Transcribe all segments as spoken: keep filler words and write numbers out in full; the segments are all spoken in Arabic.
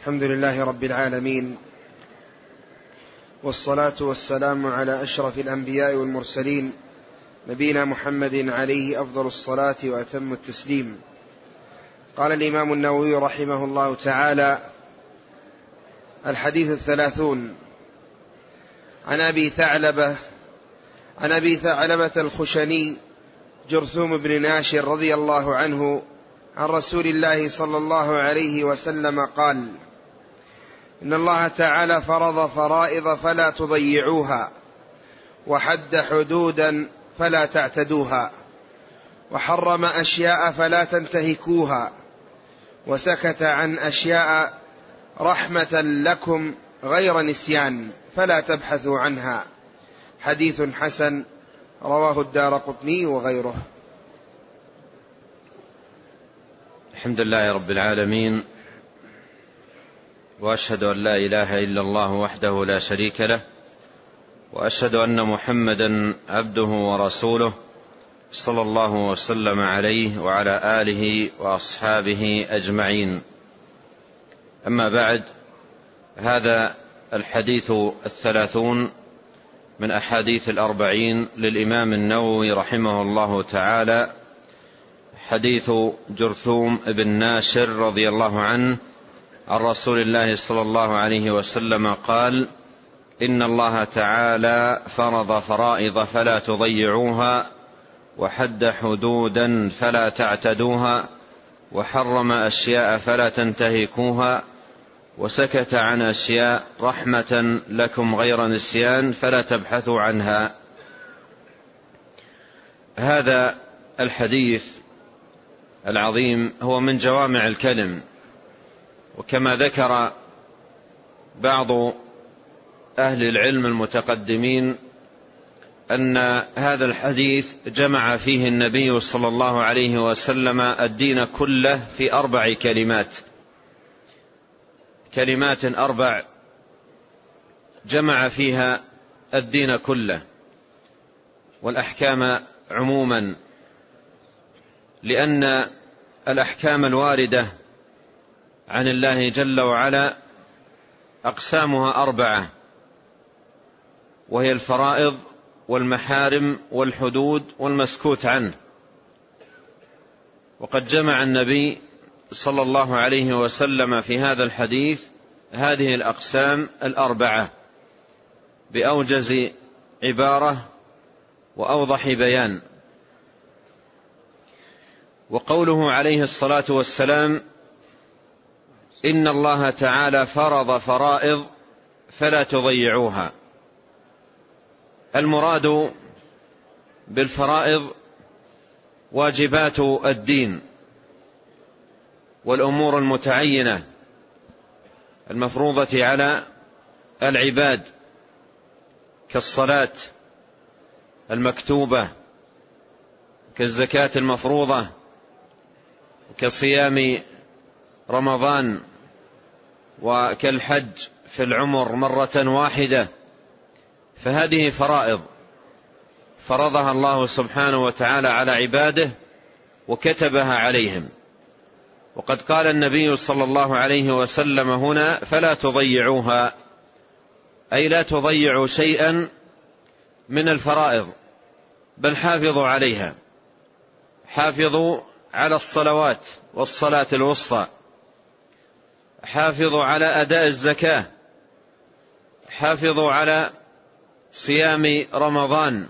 الحمد لله رب العالمين، والصلاة والسلام على أشرف الأنبياء والمرسلين، نبينا محمد عليه أفضل الصلاة وأتم التسليم. قال الإمام النووي رحمه الله تعالى: الحديث الثلاثون. عن أبي ثعلبة عن أبي ثعلبة الخشني جرثوم بن ناشر رضي الله عنه عن رسول الله صلى الله عليه وسلم قال: إن الله تعالى فرض فرائض فلا تضيعوها، وحد حدودا فلا تعتدوها، وحرم أشياء فلا تنتهكوها، وسكت عن أشياء رحمة لكم غير نسيان فلا تبحثوا عنها. حديث حسن رواه الدارقطني وغيره. الحمد لله رب العالمين، وأشهد أن لا إله إلا الله وحده لا شريك له، وأشهد أن محمدا عبده ورسوله صلى الله وسلم عليه وعلى آله وأصحابه أجمعين. أما بعد، هذا الحديث الثلاثون من أحاديث الأربعين للإمام النووي رحمه الله تعالى، حديث جرثوم بن ناشر رضي الله عنه عن رسول الله صلى الله عليه وسلم قال: إن الله تعالى فرض فرائض فلا تضيعوها، وحد حدودا فلا تعتدوها، وحرم أشياء فلا تنتهكوها، وسكت عن أشياء رحمة لكم غير نسيان فلا تبحثوا عنها. هذا الحديث العظيم هو من جوامع الكلم، وكما ذكر بعض أهل العلم المتقدمين أن هذا الحديث جمع فيه النبي صلى الله عليه وسلم الدين كله في أربع كلمات كلمات أربع جمع فيها الدين كله والأحكام عموما، لأن الأحكام الواردة عن الله جل وعلا أقسامها أربعة، وهي الفرائض والمحارم والحدود والمسكوت عنه. وقد جمع النبي صلى الله عليه وسلم في هذا الحديث هذه الأقسام الأربعة بأوجز عبارة وأوضح بيان. وقوله عليه الصلاة والسلام: إن الله تعالى فرض فرائض فلا تضيعوها، المراد بالفرائض واجبات الدين والأمور المتعينة المفروضة على العباد، كالصلاة المكتوبة، كالزكاة المفروضة، كصيام رمضان، وكالحج في العمر مرة واحدة. فهذه فرائض فرضها الله سبحانه وتعالى على عباده وكتبها عليهم. وقد قال النبي صلى الله عليه وسلم هنا: فلا تضيعوها، أي لا تضيعوا شيئا من الفرائض، بل حافظوا عليها. حافظوا على الصلوات والصلاة الوسطى، حافظوا على أداء الزكاة، حافظوا على صيام رمضان،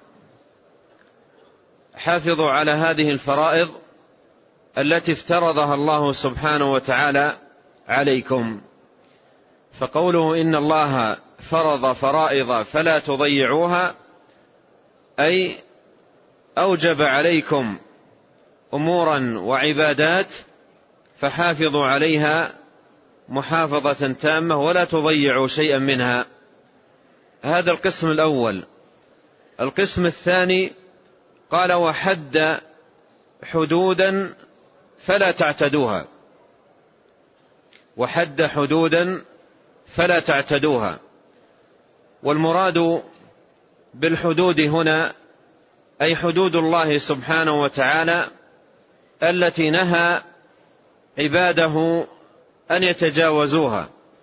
حافظوا على هذه الفرائض التي افترضها الله سبحانه وتعالى عليكم. فقوله إن الله فرض فرائض فلا تضيعوها، أي أوجب عليكم أمورا وعبادات فحافظوا عليها محافظة تامة ولا تضيعوا شيئا منها. هذا القسم الأول. القسم الثاني قال: وحد حدودا فلا تعتدوها، وحد حدودا فلا تعتدوها. والمراد بالحدود هنا أي حدود الله سبحانه وتعالى التي نهى عباده أن يتجاوزوها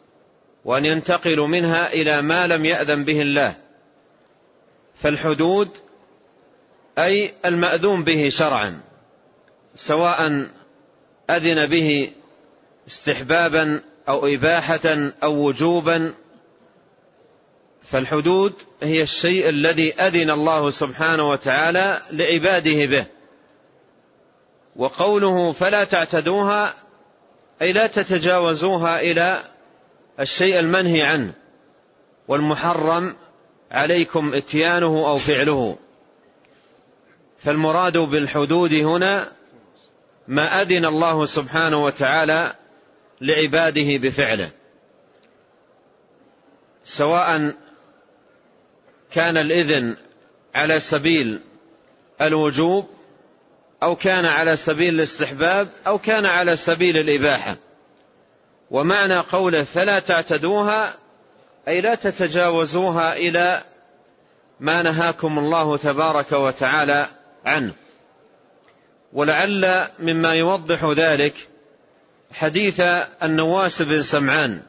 وأن ينتقلوا منها إلى ما لم يأذن به الله. فالحدود أي المأذون به شرعا، سواء أذن به استحبابا أو إباحة أو وجوبا. فالحدود هي الشيء الذي أذن الله سبحانه وتعالى لعباده به. وقوله فلا تعتدوها أي لا تتجاوزوها إلى الشيء المنهي عنه والمحرم عليكم اتيانه أو فعله. فالمراد بالحدود هنا ما أذن الله سبحانه وتعالى لعباده بفعله، سواء كان الإذن على سبيل الوجوب أو كان على سبيل الاستحباب أو كان على سبيل الإباحة. ومعنى قوله فلا تعتدوها أي لا تتجاوزوها إلى ما نهاكم الله تبارك وتعالى عنه. ولعل مما يوضح ذلك حديث النواس بن سمعان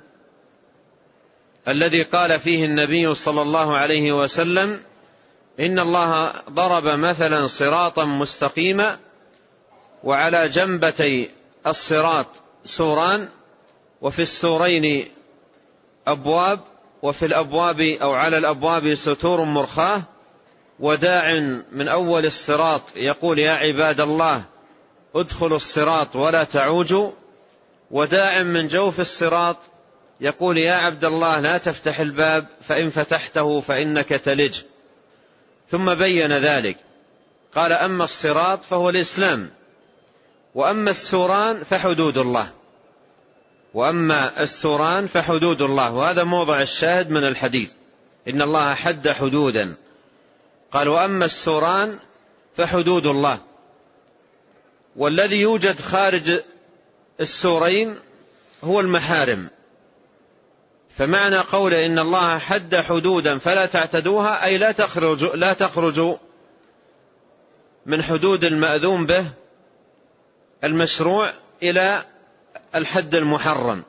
الذي قال فيه النبي صلى الله عليه وسلم: إن الله ضرب مثلا صراطا مستقيما وعلى جنبتي الصراط سوران وفي السورين أبواب وفي الأبواب أو على الأبواب ستور مرخاة وداع من أول الصراط يقول يا عباد الله ادخلوا الصراط ولا تعوجوا، وداع من جوف الصراط يقول يا عبد الله لا تفتح الباب فإن فتحته فإنك تلج. ثم بين ذلك قال: أما الصراط فهو الإسلام، وأما السوران فحدود الله، وأما السوران فحدود الله. وهذا موضع الشاهد من الحديث، إن الله حد حدودا. قال: وأما السوران فحدود الله. والذي يوجد خارج السورين هو المحارم. فمعنى قوله إن الله حد حدودا فلا تعتدوها أي لا تخرجوا لا تخرجوا من حدود المأذون به المشروع إلى الحد المحرم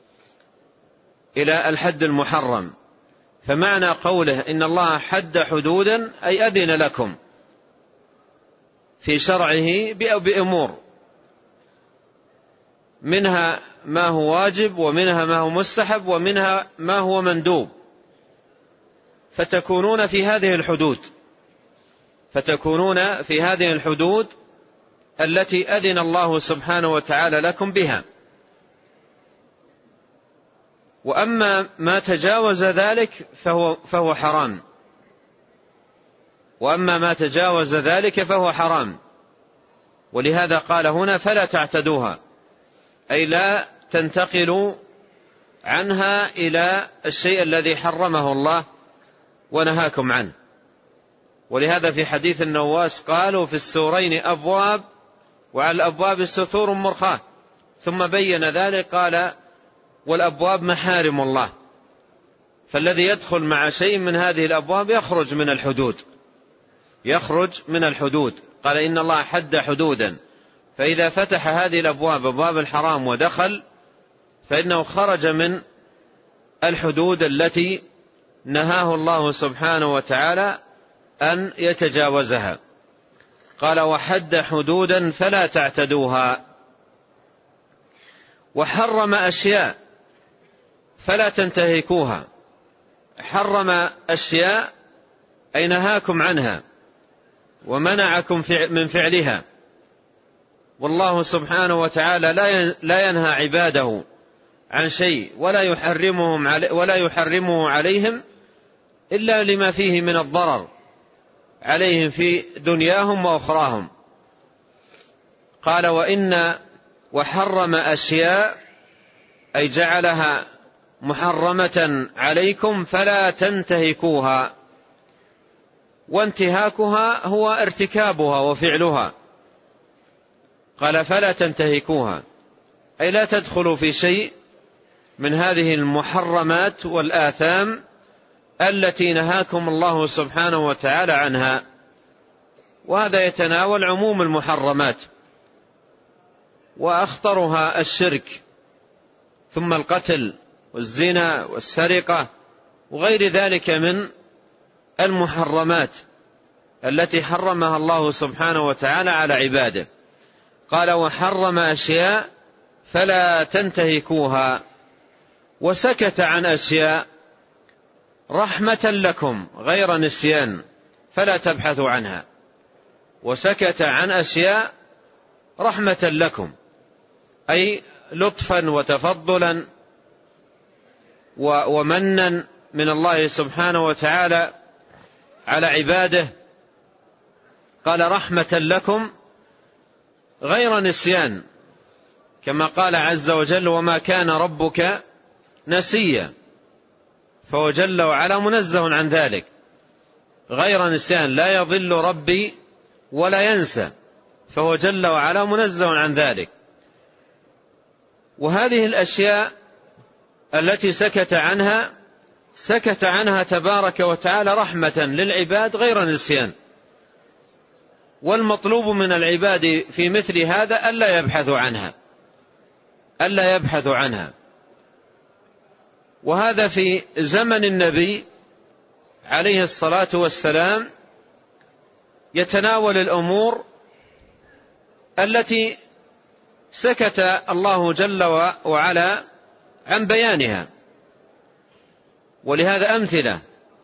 إلى الحد المحرم. فمعنى قوله إن الله حد حدودا أي أذن لكم في شرعه بأمور، منها ما هو واجب ومنها ما هو مستحب ومنها ما هو مندوب، فتكونون في هذه الحدود فتكونون في هذه الحدود التي أذن الله سبحانه وتعالى لكم بها. وأما ما تجاوز ذلك فهو, فهو حرام وأما ما تجاوز ذلك فهو حرام. ولهذا قال هنا فلا تعتدوها أي لا تنتقلوا عنها إلى الشيء الذي حرمه الله ونهاكم عنه. ولهذا في حديث النواس قالوا في السورين أبواب وعلى الأبواب ستور مرخاة، ثم بين ذلك قال والأبواب محارم الله. فالذي يدخل مع شيء من هذه الأبواب يخرج من الحدود يخرج من الحدود. قال إن الله حد حدودا، فإذا فتح هذه الأبواب أبواب الحرام ودخل فإنه خرج من الحدود التي نهاه الله سبحانه وتعالى أن يتجاوزها. قال وحد حدودا فلا تعتدوها. وحرم أشياء فلا تنتهكوها. حرم أشياء أي نهاكم عنها ومنعكم من فعلها. والله سبحانه وتعالى لا ينهى عباده عن شيء ولا يحرمهم ولا يحرمه عليهم إلا لما فيه من الضرر عليهم في دنياهم وأخراهم. قال وإن وحرم أشياء أي جعلها محرمة عليكم فلا تنتهكوها. وانتهاكها هو ارتكابها وفعلها. قال فلا تنتهكوها أي لا تدخلوا في شيء من هذه المحرمات والآثام التي نهاكم الله سبحانه وتعالى عنها. وهذا يتناول عموم المحرمات، وأخطرها الشرك ثم القتل والزنا والسرقة وغير ذلك من المحرمات التي حرمها الله سبحانه وتعالى على عباده. قال وحرم أشياء فلا تنتهكوها، وسكت عن أشياء رحمة لكم غير نسيان فلا تبحثوا عنها. وسكت عن أشياء رحمة لكم، أي لطفا وتفضلا ومنا من الله سبحانه وتعالى على عباده. قال رحمة لكم غير نسيان، كما قال عز وجل وما كان ربك نسيا، فهو جل وعلا منزه عن ذلك. غير نسيان، لا يضل ربي ولا ينسى، فهو جل وعلا منزه عن ذلك. وهذه الأشياء التي سكت عنها سكت عنها تبارك وتعالى رحمة للعباد غير نسيان. والمطلوب من العباد في مثل هذا ألا يبحثوا عنها ألا يبحثوا عنها وهذا في زمن النبي عليه الصلاة والسلام يتناول الأمور التي سكت الله جل وعلا عن بيانها. ولهذا أمثلة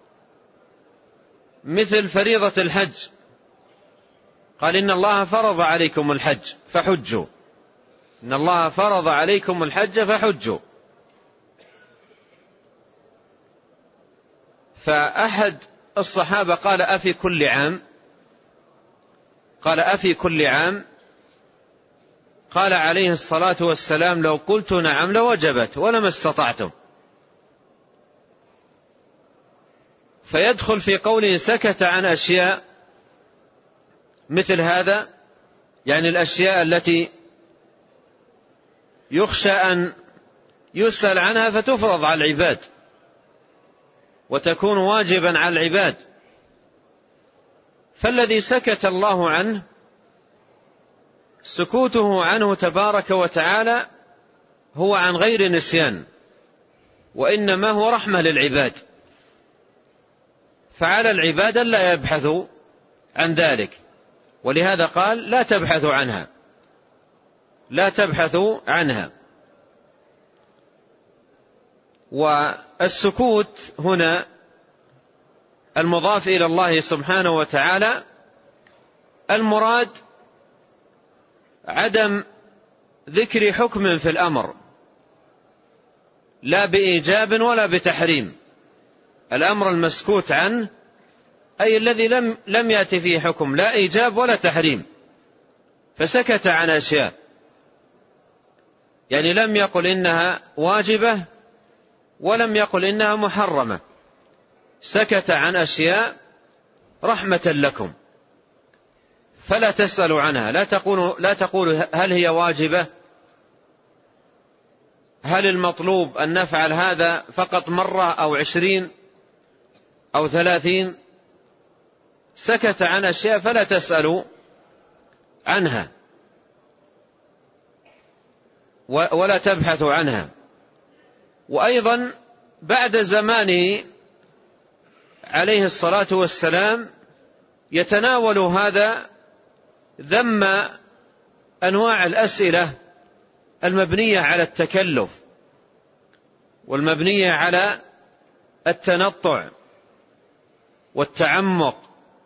مثل فريضة الحج، قال إن الله فرض عليكم الحج فحجوا، إن الله فرض عليكم الحج فحجوا. فأحد الصحابة قال أفي كل عام؟ قال أفي كل عام؟ قال عليه الصلاة والسلام لو قلت نعم لوجبت ولما استطعتم. فيدخل في قوله سكت عن أشياء مثل هذا، يعني الأشياء التي يخشى أن يسأل عنها فتفرض على العباد وتكون واجبا على العباد. فالذي سكت الله عنه سكوته عنه تبارك وتعالى هو عن غير نسيان، وإنما هو رحمة للعباد، فعلى العباد لا يبحثوا عن ذلك. ولهذا قال لا تبحثوا عنها لا تبحثوا عنها. والسكوت هنا المضاف إلى الله سبحانه وتعالى المراد عدم ذكر حكم في الأمر، لا بإيجاب ولا بتحريم. الأمر المسكوت عنه أي الذي لم لم يأتي فيه حكم، لا إيجاب ولا تحريم، فسكت عن أشياء، يعني لم يقل إنها واجبة ولم يقل إنها محرمة، سكت عن أشياء رحمة لكم فلا تسألوا عنها. لا تقولوا لا تقولوا هل هي واجبة، هل المطلوب أن نفعل هذا فقط مرة أو عشرين أو ثلاثين. سكت عن أشياء فلا تسألوا عنها ولا تبحثوا عنها. وأيضا بعد زمانه عليه الصلاة والسلام يتناول هذا ذم أنواع الأسئلة المبنية على التكلف والمبنية على التنطع والتعمق،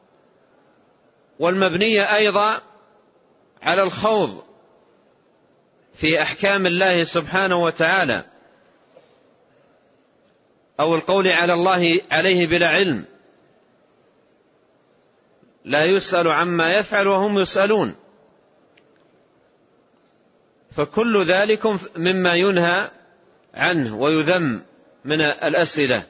والمبنية أيضا على الخوض في أحكام الله سبحانه وتعالى أو القول على الله عليه بلا علم. لا يسأل عما يفعل وهم يسألون، فكل ذلك مما ينهى عنه ويذم من الأسئلة.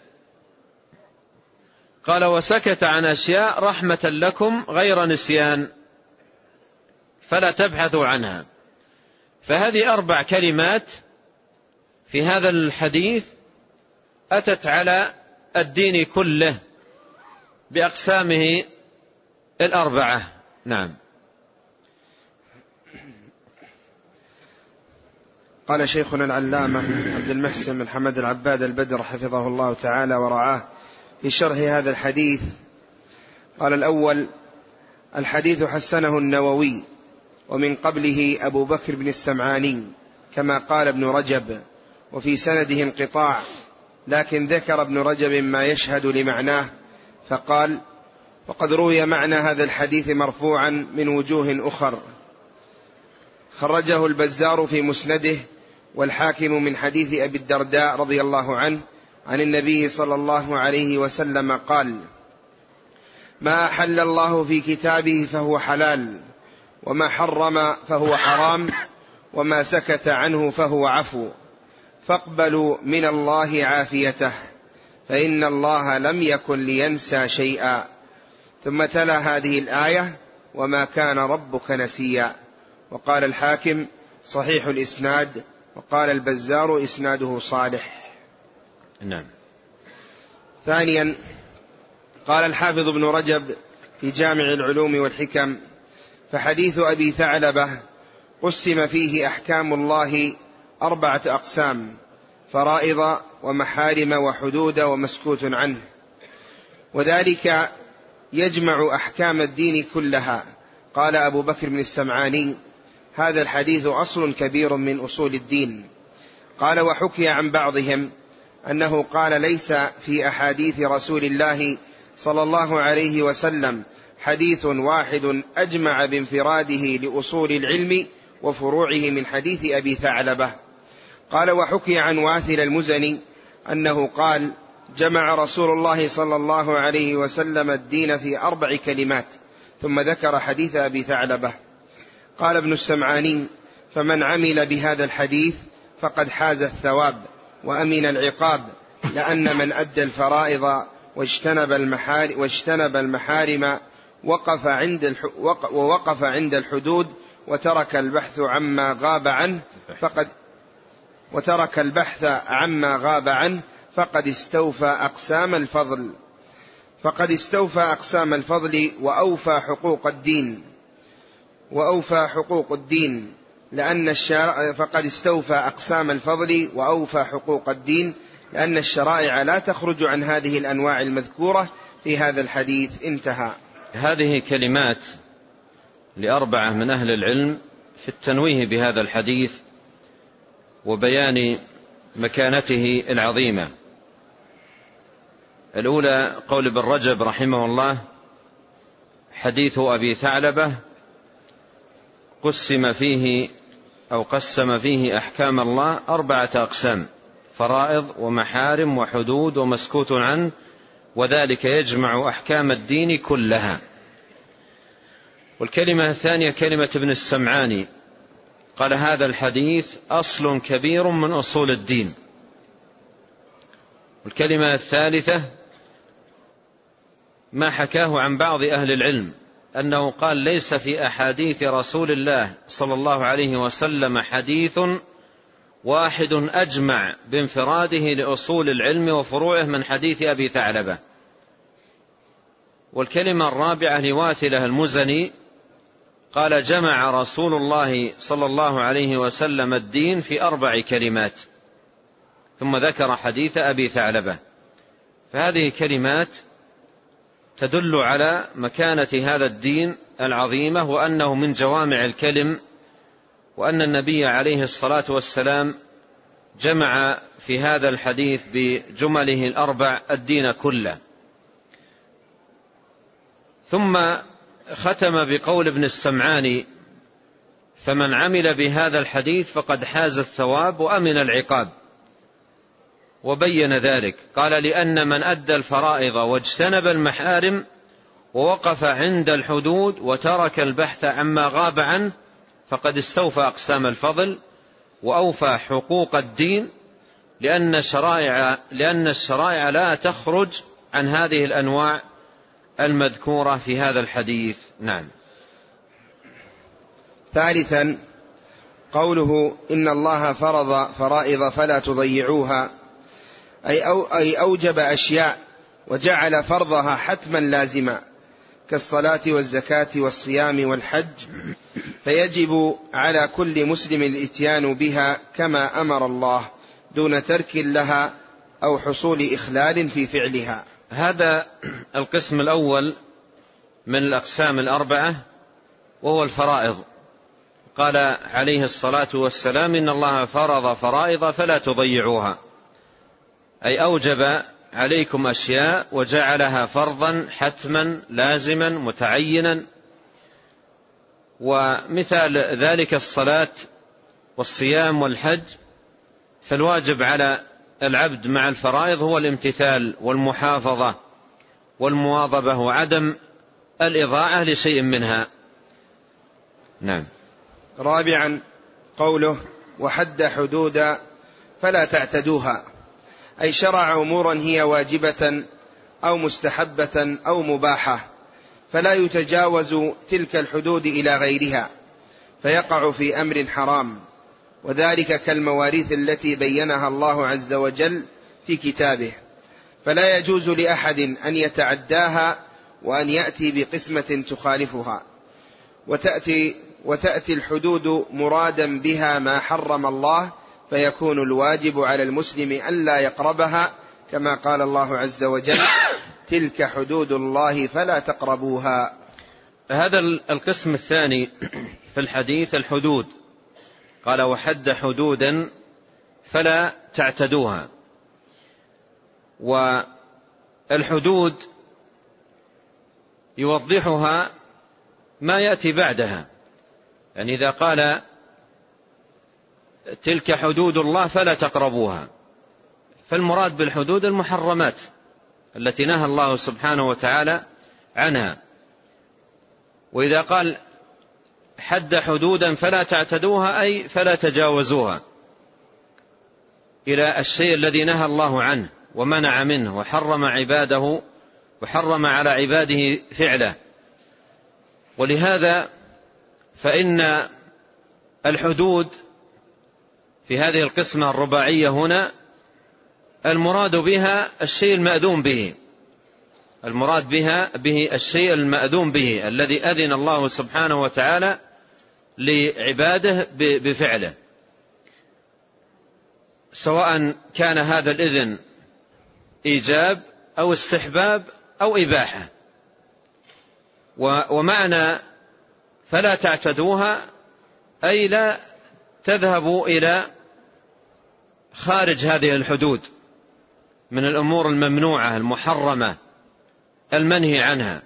قال وسكت عن أشياء رحمة لكم غير نسيان فلا تبحثوا عنها. فهذه أربع كلمات في هذا الحديث أتت على الدين كله بأقسامه الأربعة. نعم. قال شيخنا العلامة عبد المحسن بن حمد العباد البدر حفظه الله تعالى ورعاه في شرح هذا الحديث، قال الأول: الحديث حسنه النووي، ومن قبله أبو بكر بن السمعاني كما قال ابن رجب، وفي سنده انقطاع، لكن ذكر ابن رجب ما يشهد لمعناه فقال: وقد روي معنى هذا الحديث مرفوعا من وجوه أخر، خرجه البزار في مسنده والحاكم من حديث أبي الدرداء رضي الله عنه عن النبي صلى الله عليه وسلم قال: ما أحل الله في كتابه فهو حلال، وما حرم فهو حرام، وما سكت عنه فهو عفو، فاقبلوا من الله عافيته، فإن الله لم يكن لينسى شيئا. ثم تلا هذه الآية: وما كان ربك نسيا. وقال الحاكم: صحيح الإسناد. وقال البزار: إسناده صالح. نعم. ثانيا، قال الحافظ ابن رجب في جامع العلوم والحكم: فحديث أبي ثعلبة قسم فيه أحكام الله أربعة أقسام: فرائض ومحارم وحدود ومسكوت عنه، وذلك يجمع أحكام الدين كلها. قال أبو بكر بن السمعاني: هذا الحديث أصل كبير من أصول الدين. قال: وحكي عن بعضهم أنه قال: ليس في أحاديث رسول الله صلى الله عليه وسلم حديث واحد أجمع بانفراده لأصول العلم وفروعه من حديث أبي ثعلبة. قال: وحكي عن واثل المزني أنه قال: جمع رسول الله صلى الله عليه وسلم الدين في أربع كلمات، ثم ذكر حديث أبي ثعلبة. قال ابن السمعاني: فمن عمل بهذا الحديث فقد حاز الثواب وأمن العقاب، لأن من أدى الفرائض واجتنب المحارم, واجتنب المحارم وقف عند ووقف عند الحدود وترك البحث عما غاب عنه فقد وترك البحث عما غاب عنه فقد استوفى أقسام الفضل فقد استوفى أقسام الفضل وأوفى حقوق الدين وأوفى حقوق الدين لأن الشرائع فقد استوفى أقسام الفضل وأوفى حقوق الدين لأن الشرائع لا تخرج عن هذه الأنواع المذكورة في هذا الحديث. انتهى. هذه كلمات لأربعة من أهل العلم في التنويه بهذا الحديث وبيان مكانته العظيمة. الأولى قول ابن رجب رحمه الله: حديث أبي ثعلبة قسم فيه أو قسم فيه أحكام الله أربعة أقسام: فرائض ومحارم وحدود ومسكوت عنه، وذلك يجمع أحكام الدين كلها. والكلمة الثانية كلمة ابن السمعاني، قال: هذا الحديث أصل كبير من أصول الدين. والكلمة الثالثة ما حكاه عن بعض أهل العلم أنه قال: ليس في أحاديث رسول الله صلى الله عليه وسلم حديث واحد أجمع بانفراده لأصول العلم وفروعه من حديث أبي ثعلبة. والكلمة الرابعة لواثلة المزني، قال: جمع رسول الله صلى الله عليه وسلم الدين في أربع كلمات، ثم ذكر حديث أبي ثعلبة. فهذه كلمات تدل على مكانة هذا الدين العظيمة، وأنه من جوامع الكلم، وأن النبي عليه الصلاة والسلام جمع في هذا الحديث بجمله الأربع الدين كله. ثم ختم بقول ابن السمعاني: فمن عمل بهذا الحديث فقد حاز الثواب وأمن العقاب. وبين ذلك، قال: لأن من أدى الفرائض واجتنب المحارم ووقف عند الحدود وترك البحث عما غاب عنه فقد استوفى أقسام الفضل وأوفى حقوق الدين، لأن الشرائع, لأن الشرائع لا تخرج عن هذه الأنواع المذكورة في هذا الحديث. نعم. ثالثا، قوله: إن الله فرض فرائض فلا تضيعوها، أي, أو أي أوجب أشياء وجعل فرضها حتما لازما، كالصلاة والزكاة والصيام والحج، فيجب على كل مسلم الإتيان بها كما أمر الله دون ترك لها أو حصول إخلال في فعلها. هذا القسم الأول من الأقسام الأربعة وهو الفرائض. قال عليه الصلاة والسلام: إن الله فرض فرائض فلا تضيعوها، أي أوجب عليكم أشياء وجعلها فرضا حتما لازما متعينا. ومثال ذلك الصلاة والصيام والحج. فالواجب على العبد مع الفرائض هو الامتثال والمحافظة والمواظبة وعدم الإضاعة لشيء منها. نعم. رابعا قوله: وحد حدود فلا تعتدوها، أي شرع أمورا هي واجبة أو مستحبة أو مباحة، فلا يتجاوز تلك الحدود إلى غيرها فيقع في أمر حرام، وذلك كالمواريث التي بينها الله عز وجل في كتابه، فلا يجوز لأحد أن يتعداها وأن يأتي بقسمة تخالفها. وتأتي, وتأتي الحدود مرادا بها ما حرم الله، فيكون الواجب على المسلم ألا يقربها، كما قال الله عز وجل: تلك حدود الله فلا تقربوها. هذا القسم الثاني في الحديث الحدود. قال: وحد حدودا فلا تعتدوها. والحدود يوضحها ما يأتي بعدها، يعني إذا قال تلك حدود الله فلا تقربوها، فالمراد بالحدود المحرمات التي نهى الله سبحانه وتعالى عنها. وإذا قال حد حدودا فلا تعتدوها، أي فلا تجاوزوها إلى الشيء الذي نهى الله عنه ومنع منه وحرم عباده وحرم على عباده فعله. ولهذا فإن الحدود في هذه القسمة الرباعية هنا المراد بها الشيء المأذون به، المراد بها به الشيء المأذون به الذي أذن الله سبحانه وتعالى لعباده بفعله، سواء كان هذا الإذن إيجاب أو استحباب أو إباحة. ومعنى فلا تعتدوها أي لا تذهبوا إلى خارج هذه الحدود من الأمور الممنوعة المحرمة المنهي عنها،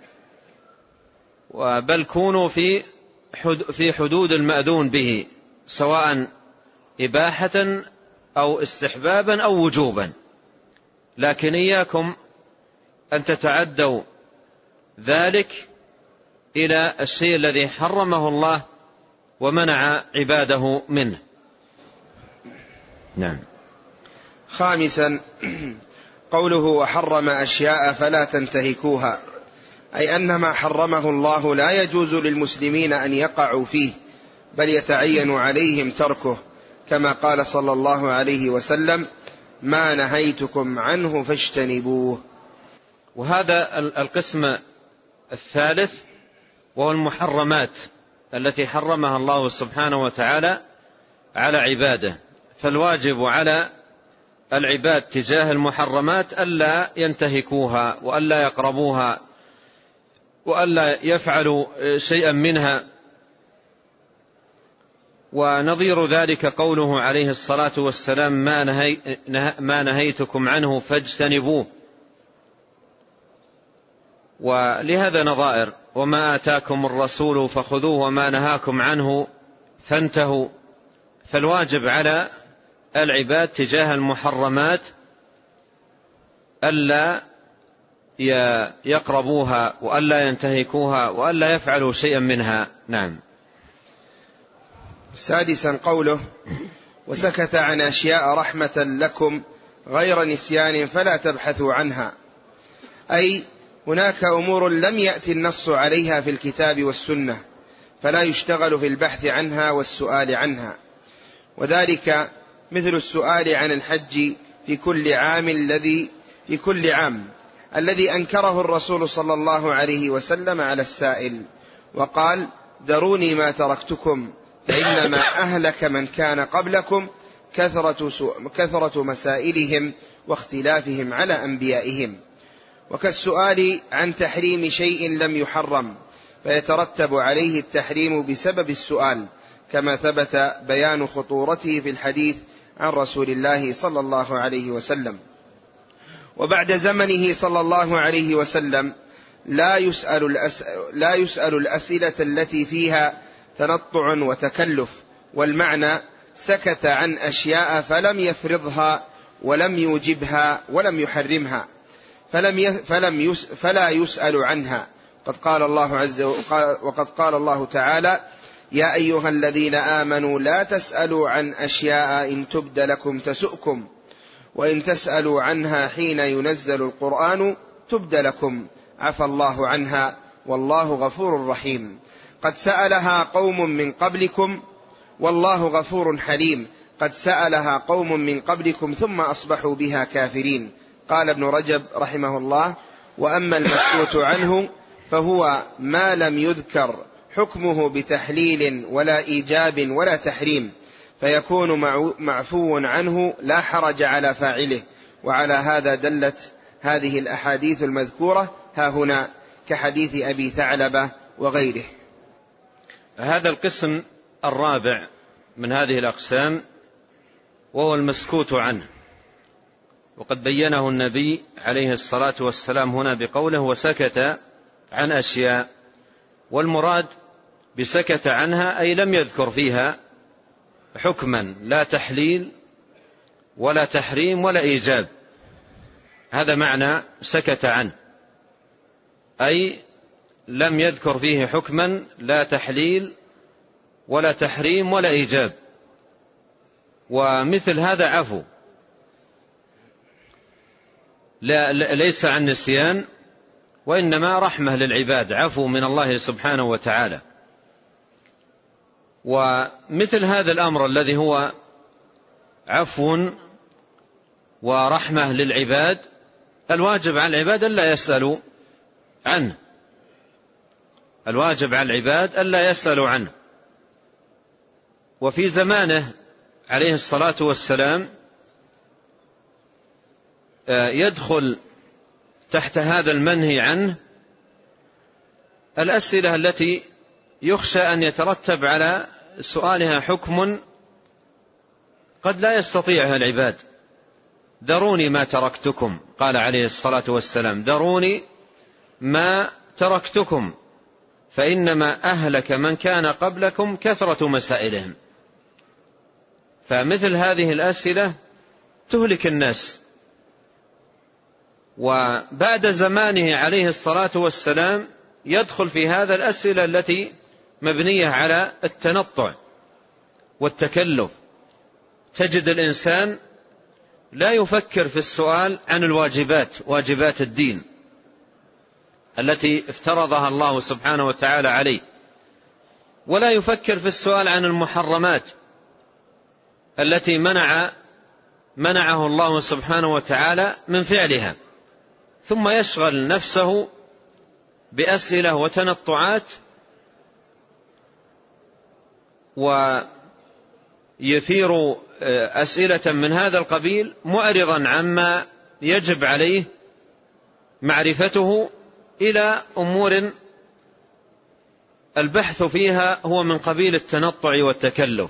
بل كونوا في في حدود المأذون به، سواء إباحة أو استحبابا أو وجوبا. لكن إياكم أن تتعدوا ذلك إلى الشيء الذي حرمه الله ومنع عباده منه. نعم. خامسا قوله: وحرم أشياء فلا تنتهكوها، أي أن ما حرمه الله لا يجوز للمسلمين أن يقعوا فيه، بل يتعين عليهم تركه، كما قال صلى الله عليه وسلم: ما نهيتكم عنه فاجتنبوه. وهذا القسم الثالث وهو المحرمات التي حرمها الله سبحانه وتعالى على عباده. فالواجب على العباد تجاه المحرمات ألا ينتهكوها وألا يقربوها وألا يفعلوا شيئا منها. ونظير ذلك قوله عليه الصلاة والسلام: ما, نهي ما نهيتكم عنه فاجتنبوه. ولهذا نظائر: وما آتاكم الرسول فخذوه وما نهاكم عنه فانتهوا. فالواجب على العباد تجاه المحرمات ألا يقربوها وألا ينتهكوها وألا يفعلوا شيئا منها. نعم. سادسا قوله: وسكت عن أشياء رحمة لكم غير نسيان فلا تبحثوا عنها، أي هناك أمور لم يأتي النص عليها في الكتاب والسنة، فلا يشتغل في البحث عنها والسؤال عنها. وذلك مثل السؤال عن الحج في كل عام الذي في كل عام الذي أنكره الرسول صلى الله عليه وسلم على السائل وقال: ذروني ما تركتكم فإنما أهلك من كان قبلكم كثرة, كثرة مسائلهم واختلافهم على أنبيائهم. وكالسؤال عن تحريم شيء لم يحرم فيترتب عليه التحريم بسبب السؤال، كما ثبت بيان خطورته في الحديث عن رسول الله صلى الله عليه وسلم. وبعد زمنه صلى الله عليه وسلم لا يسأل, الأس... لا يسأل الأسئلة التي فيها تنطع وتكلف، والمعنى سكت عن أشياء فلم يفرضها ولم يوجبها ولم يحرمها، فلم ي... فلم يس... فلا يسأل عنها. قد قال الله عز وقال... وقد قال الله تعالى: يا أيها الذين آمنوا لا تسألوا عن أشياء إن تبد لكم تسؤكم وإن تسألوا عنها حين ينزل القرآن تبد لكم عفى الله عنها والله غفور رحيم. قد سألها قوم من قبلكم والله غفور حليم. قد سألها قوم من قبلكم ثم أصبحوا بها كافرين. قال ابن رجب رحمه الله: وأما المسكوت عنه فهو ما لم يذكر حكمه بتحليل ولا إيجاب ولا تحريم، فيكون معفو عنه لا حرج على فاعله. وعلى هذا دلت هذه الأحاديث المذكورة ها هنا كحديث أبي ثعلبة وغيره. هذا القسم الرابع من هذه الأقسام وهو المسكوت عنه، وقد بينه النبي عليه الصلاة والسلام هنا بقوله: وسكت عن أشياء. والمراد بسكت عنها أي لم يذكر فيها حكما لا تحليل ولا تحريم ولا إيجاب، هذا معنى سكت عنه، أي لم يذكر فيه حكما لا تحليل ولا تحريم ولا إيجاب. ومثل هذا عفو، لا ليس عن نسيان وإنما رحمة للعباد، عفو من الله سبحانه وتعالى. ومثل هذا الأمر الذي هو عفو ورحمة للعباد الواجب على العباد ألا يسألوا عنه، الواجب على العباد ألا يسألوا عنه. وفي زمانه عليه الصلاة والسلام يدخل تحت هذا المنهي عنه الأسئلة التي يخشى أن يترتب على سؤالها حكم قد لا يستطيعها العباد. ذروني ما تركتكم، قال عليه الصلاة والسلام: ذروني ما تركتكم فإنما أهلك من كان قبلكم كثرة مسائلهم. فمثل هذه الأسئلة تهلك الناس. وبعد زمانه عليه الصلاة والسلام يدخل في هذا الأسئلة التي مبنية على التنطع والتكلف. تجد الإنسان لا يفكر في السؤال عن الواجبات، واجبات الدين التي افترضها الله سبحانه وتعالى عليه، ولا يفكر في السؤال عن المحرمات التي منع منعه الله سبحانه وتعالى من فعلها، ثم يشغل نفسه بأسئلة وتنطعات ويثير أسئلة من هذا القبيل معرضا عما يجب عليه معرفته إلى أمور البحث فيها هو من قبيل التنطع والتكلف.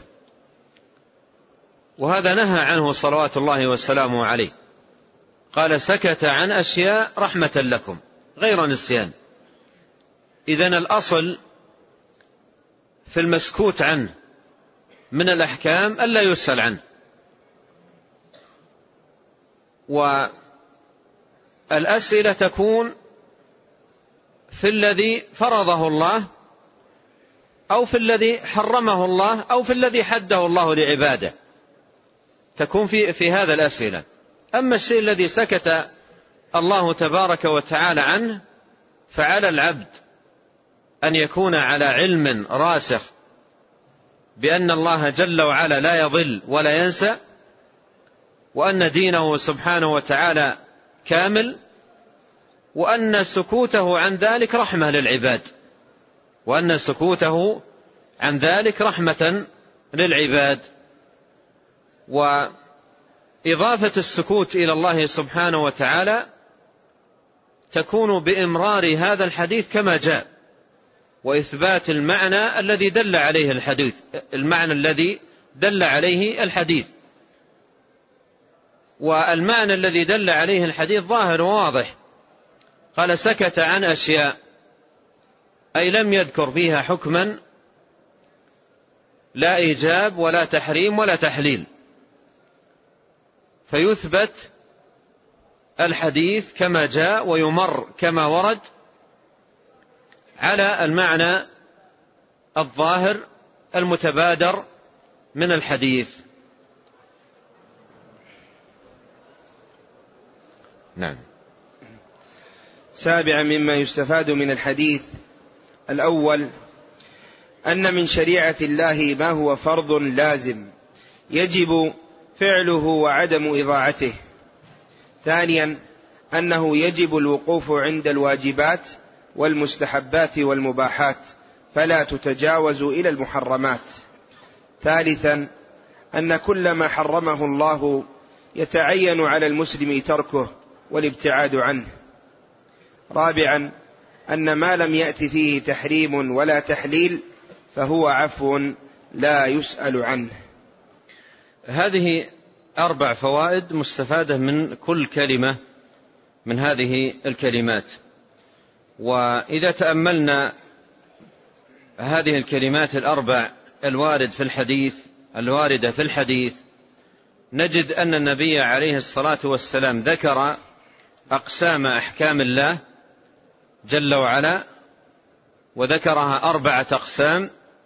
وهذا نهى عنه صلوات الله وسلامه عليه، قال: سكت عن أشياء رحمة لكم غير نسيان. إذن الأصل في المسكوت عنه من الأحكام ألا يسأل عنه. والأسئلة تكون في الذي فرضه الله أو في الذي حرمه الله أو في الذي حده الله لعباده، تكون في, في هذا الأسئلة. أما الشيء الذي سكت الله تبارك وتعالى عنه فعلى العبد أن يكون على علم راسخ بأن الله جل وعلا لا يضل ولا ينسى، وأن دينه سبحانه وتعالى كامل، وأن سكوته عن ذلك رحمة للعباد، وأن سكوته عن ذلك رحمة للعباد. وإضافة السكوت إلى الله سبحانه وتعالى تكون بإمرار هذا الحديث كما جاء، وإثبات المعنى الذي دل عليه الحديث المعنى الذي دل عليه الحديث والمعنى الذي دل عليه الحديث ظاهر وواضح. قال سكت عن أشياء، أي لم يذكر فيها حكما لا إيجاب ولا تحريم ولا تحليل، فيثبت الحديث كما جاء ويمر كما ورد على المعنى الظاهر المتبادر من الحديث. نعم. سابعا مما يستفاد من الحديث: الأول أن من شريعة الله ما هو فرض لازم يجب فعله وعدم إضاعته. ثانيا أنه يجب الوقوف عند الواجبات والمستحبات والمباحات فلا تتجاوز إلى المحرمات. ثالثا أن كل ما حرمه الله يتعين على المسلم تركه والابتعاد عنه. رابعا أن ما لم يأت فيه تحريم ولا تحليل فهو عفو لا يسأل عنه. هذه أربع فوائد مستفادة من كل كلمة من هذه الكلمات. وإذا تأملنا هذه الكلمات الأربع الوارد في الحديث الواردة في الحديث نجد أن النبي عليه الصلاة والسلام ذكر أقسام أحكام الله جل وعلا، وذكرها أربعة أقسام،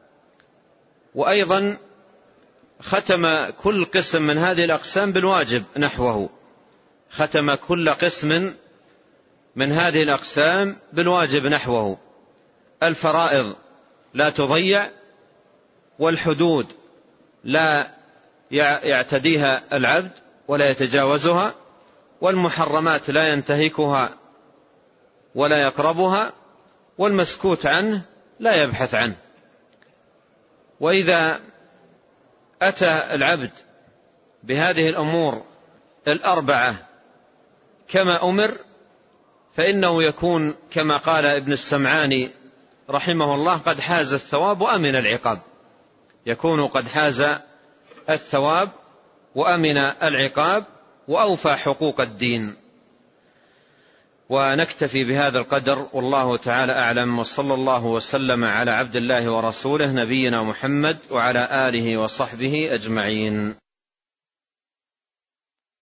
وأيضا ختم كل قسم من هذه الأقسام بالواجب نحوه، ختم كل قسم من هذه الأقسام بالواجب نحوه. الفرائض لا تضيع، والحدود لا يعتديها العبد ولا يتجاوزها، والمحرمات لا ينتهكها ولا يقربها، والمسكوت عنه لا يبحث عنه. وإذا أتى العبد بهذه الأمور الأربعة كما أمر فإنه يكون كما قال ابن السمعاني رحمه الله قد حاز الثواب وأمن العقاب، يكون قد حاز الثواب وأمن العقاب وأوفى حقوق الدين. ونكتفي بهذا القدر، والله تعالى أعلم، وصلى الله وسلم على عبد الله ورسوله نبينا محمد وعلى آله وصحبه أجمعين.